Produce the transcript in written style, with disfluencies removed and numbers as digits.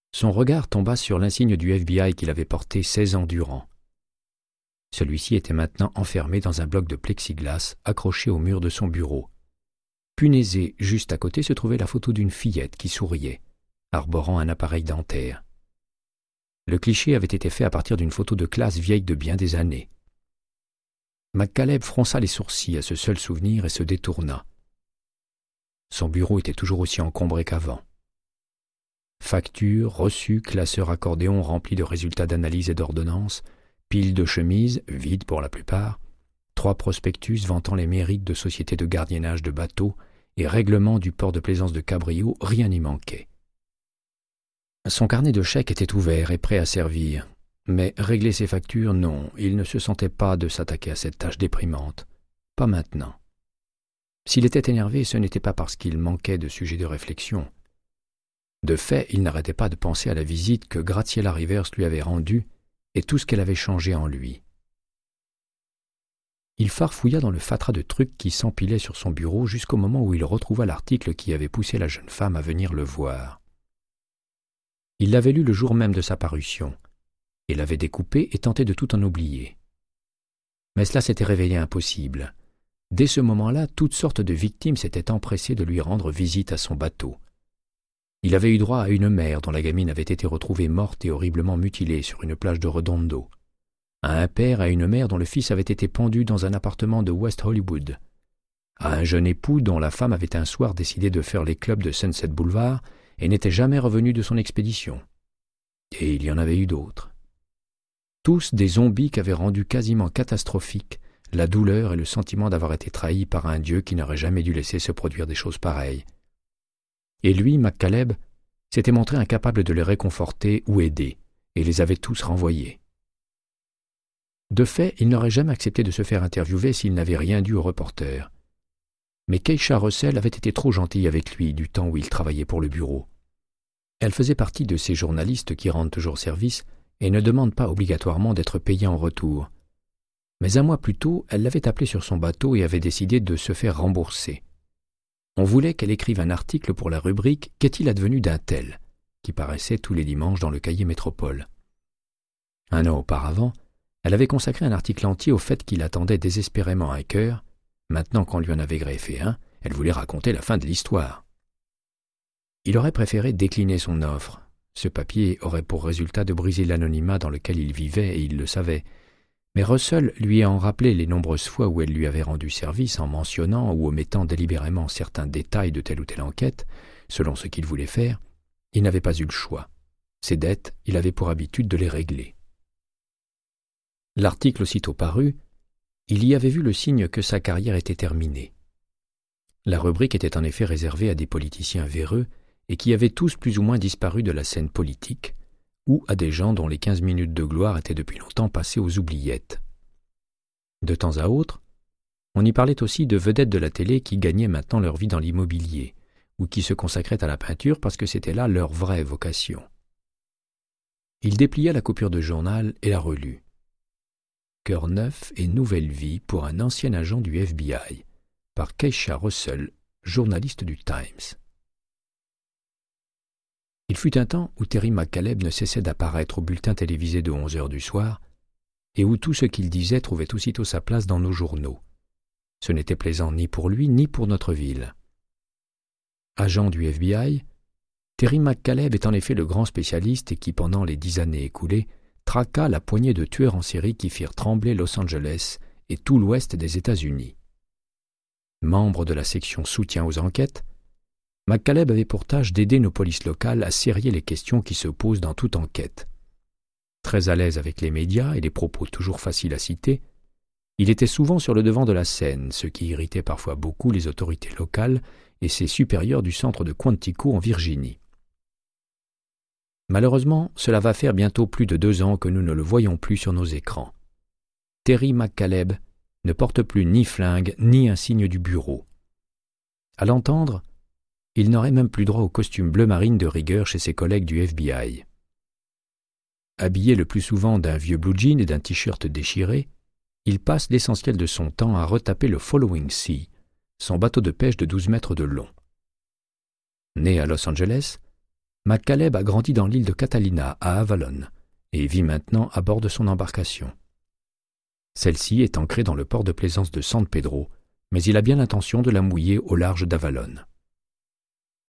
Son regard tomba sur l'insigne du FBI qu'il avait porté 16 ans durant. Celui-ci était maintenant enfermé dans un bloc de plexiglas accroché au mur de son bureau. Punaisé, juste à côté, se trouvait la photo d'une fillette qui souriait, arborant un appareil dentaire. Le cliché avait été fait à partir d'une photo de classe vieille de bien des années. McCaleb fronça les sourcils à ce seul souvenir et se détourna. Son bureau était toujours aussi encombré qu'avant. Factures, reçus, classeurs accordéons remplis de résultats d'analyse et d'ordonnances, piles de chemises, vides pour la plupart, 3 prospectus vantant les mérites de sociétés de gardiennage de bateaux et règlements du port de plaisance de Cabrio, rien n'y manquait. Son carnet de chèques était ouvert et prêt à servir, mais régler ses factures, non, il ne se sentait pas de s'attaquer à cette tâche déprimante. Pas maintenant. S'il était énervé, ce n'était pas parce qu'il manquait de sujets de réflexion. De fait, il n'arrêtait pas de penser à la visite que Graciela Rivers lui avait rendue et tout ce qu'elle avait changé en lui. Il farfouilla dans le fatras de trucs qui s'empilaient sur son bureau jusqu'au moment où il retrouva l'article qui avait poussé la jeune femme à venir le voir. Il l'avait lu le jour même de sa parution, et l'avait découpé et tenté de tout en oublier. Mais cela s'était révélé impossible. Dès ce moment-là, toutes sortes de victimes s'étaient empressées de lui rendre visite à son bateau. Il avait eu droit à une mère dont la gamine avait été retrouvée morte et horriblement mutilée sur une plage de Redondo, à un père et à une mère dont le fils avait été pendu dans un appartement de West Hollywood, à un jeune époux dont la femme avait un soir décidé de faire les clubs de Sunset Boulevard et n'était jamais revenu de son expédition. Et il y en avait eu d'autres. Tous des zombies qu'avaient rendu quasiment catastrophique la douleur et le sentiment d'avoir été trahi par un Dieu qui n'aurait jamais dû laisser se produire des choses pareilles. Et lui, McCaleb, s'était montré incapable de les réconforter ou aider, et les avait tous renvoyés. De fait, il n'aurait jamais accepté de se faire interviewer s'il n'avait rien dû au reporter. Mais Keisha Russell avait été trop gentille avec lui du temps où il travaillait pour le bureau. Elle faisait partie de ces journalistes qui rendent toujours service et ne demandent pas obligatoirement d'être payés en retour. Mais un mois plus tôt, elle l'avait appelé sur son bateau et avait décidé de se faire rembourser. On voulait qu'elle écrive un article pour la rubrique « Qu'est-il advenu d'un tel ?», qui paraissait tous les dimanches dans le cahier Métropole. Un an auparavant, elle avait consacré un article entier au fait qu'il attendait désespérément un cœur. Maintenant qu'on lui en avait greffé un, elle voulait raconter la fin de l'histoire. Il aurait préféré décliner son offre. Ce papier aurait pour résultat de briser l'anonymat dans lequel il vivait et il le savait. Mais Russell lui ayant rappelé les nombreuses fois où elle lui avait rendu service en mentionnant ou omettant délibérément certains détails de telle ou telle enquête, selon ce qu'il voulait faire, il n'avait pas eu le choix. Ses dettes, il avait pour habitude de les régler. L'article aussitôt paru, il y avait vu le signe que sa carrière était terminée. La rubrique était en effet réservée à des politiciens véreux et qui avaient tous plus ou moins disparu de la scène politique, ou à des gens dont les 15 minutes de gloire étaient depuis longtemps passées aux oubliettes. De temps à autre, on y parlait aussi de vedettes de la télé qui gagnaient maintenant leur vie dans l'immobilier, ou qui se consacraient à la peinture parce que c'était là leur vraie vocation. Il déplia la coupure de journal et la relut. Cœur neuf et nouvelle vie pour un ancien agent du FBI, par Keisha Russell, journaliste du Times. Il fut un temps où Terry McCaleb ne cessait d'apparaître au bulletin télévisé de 11 heures du soir et où tout ce qu'il disait trouvait aussitôt sa place dans nos journaux. Ce n'était plaisant ni pour lui ni pour notre ville. Agent du FBI, Terry McCaleb est en effet le grand spécialiste qui, pendant les 10 années écoulées, traqua la poignée de tueurs en série qui firent trembler Los Angeles et tout l'ouest des États-Unis. Membre de la section soutien aux enquêtes, McCaleb avait pour tâche d'aider nos polices locales à serrer les questions qui se posent dans toute enquête. Très à l'aise avec les médias et les propos toujours faciles à citer, il était souvent sur le devant de la scène, ce qui irritait parfois beaucoup les autorités locales et ses supérieurs du centre de Quantico en Virginie. Malheureusement, cela va faire bientôt plus de 2 ans que nous ne le voyons plus sur nos écrans. Terry McCaleb ne porte plus ni flingue ni insigne du bureau. À l'entendre, il n'aurait même plus droit au costume bleu marine de rigueur chez ses collègues du FBI. Habillé le plus souvent d'un vieux blue jean et d'un t-shirt déchiré, il passe l'essentiel de son temps à retaper le Following Sea, son bateau de pêche de 12 mètres de long. Né à Los Angeles, McCaleb a grandi dans l'île de Catalina, à Avalon, et vit maintenant à bord de son embarcation. Celle-ci est ancrée dans le port de plaisance de San Pedro, mais il a bien l'intention de la mouiller au large d'Avalon.